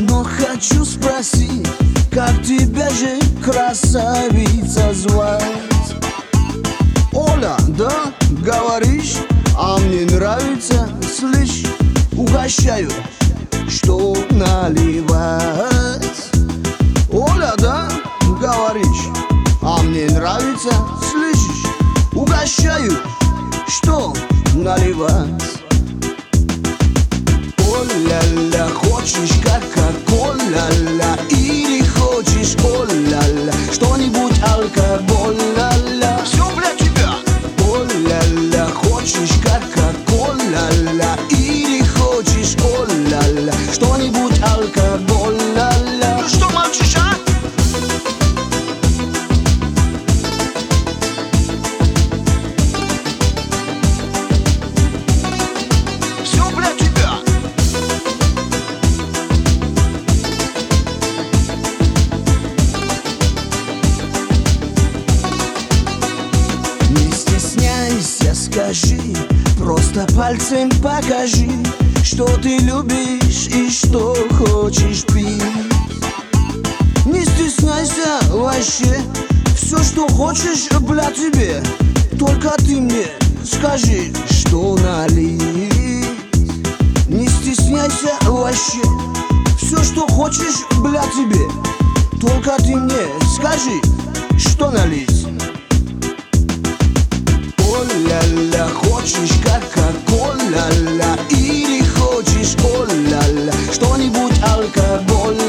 но хочу спросить, как тебя же, красавица, звать? Оля, да, говоришь, а мне нравится, слышь, угощаю, что наливать. Оля, да, говоришь, а мне нравится, слышишь, угощаю, что наливать. О-ля-ля, хочешь кока-кола-ля, или хочешь о-ля-ля, что-нибудь алкоголь-ля-ля. Все для тебя. О-ля-ля, хочешь кока-кола-ля, или хочешь о-ля-ля, что-нибудь алкоголь-ля-ля. Ну что молчишь, а? Все для тебя. Не стесняйся, скажи, просто пальцем покажи, что ты любишь и что хочешь пить. Не стесняйся вообще, все, что хочешь, бля, тебе. Только ты мне скажи, что налить. Не стесняйся вообще, все, что хочешь, бля, тебе. Только ты мне скажи, что налить. О-ля-ля, хочешь кока-кола-ля, или хочешь о-ля-ля, что-нибудь алкоголь.